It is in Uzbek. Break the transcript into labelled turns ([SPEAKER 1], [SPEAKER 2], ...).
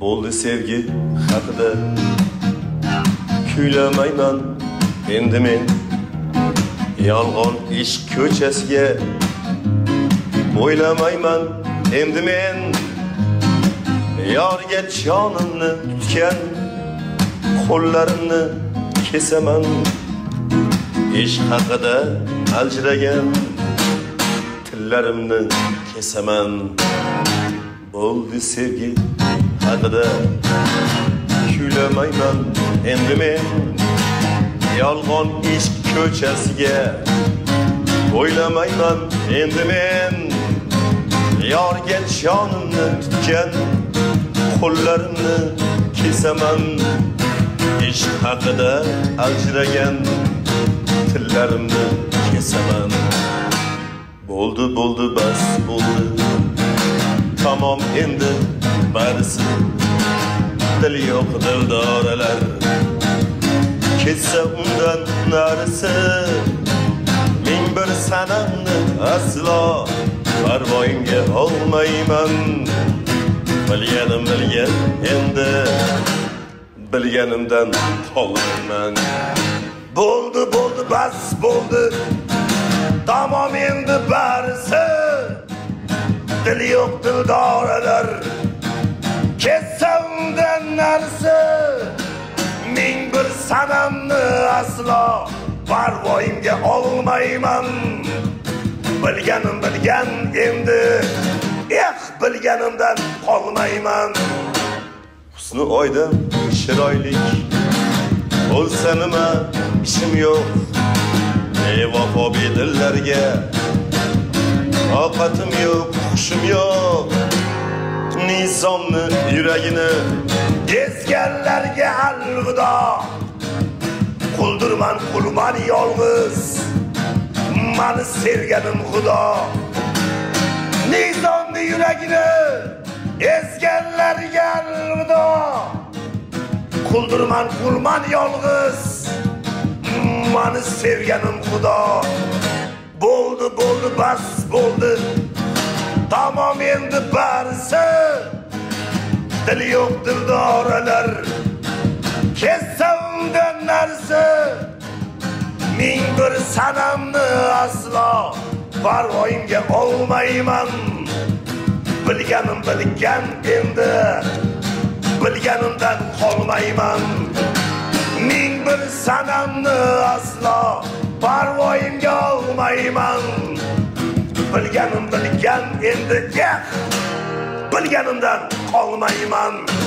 [SPEAKER 1] bo'ldi sevgi haqida kuylamayman endi men yolg'on ishq ko'chasiga o'ylamayman endi men yorga jonimni tutgan qo'llarimni kesaman ishq haqida aljiragan tillarimni kesaman bo'ldi sevgi haqida kuylamayman endi men yolg'on ishq ko'chasiga o'ylamayman endi men yorga jonimni tutgan qo'llarimni kesaman ishq haqida aljiragan tillarimni kesaman bo'ldi bo'ldi bas bo'ldi tamom endi barisi dili yo'q dildoralar kessa undan narisi ming bir sanamni aslo parvoyimga olmayman bilganim bilgan endi bilganimdan qolmayman bo'ldi bo'ldi bas bo'ldi tamom endi barisi dili yo'q dildoralar kessa undan narisi ming bir sanamni aslo parvoyimga olmayman bilganim bilgan endi bilganimdan qolmayman husni oydan chiroylik bo'lsa nima ishim yo'q bevafo bedillarga toqatim yo'q hushim yo'q nizomni yuragini ezganlarga alvido quldirman qulman yolg'iz mani sevganim xudo nizomni yuragini ezganlarga alvido quldirman qulman yolg'iz mani sevganim xudo bo'ldi bo'ldi bas bo'ldi tamom endi barisi dili yo'q dildoralar kessa undan narisi ming bir sanamni aslo parvoyimga olmayman bilganim bilgan endi bilganimdan qolmayman ming bir sanamni aslo parvoyimga olmayman bilganim bilgan endi bilganimdan qolmayman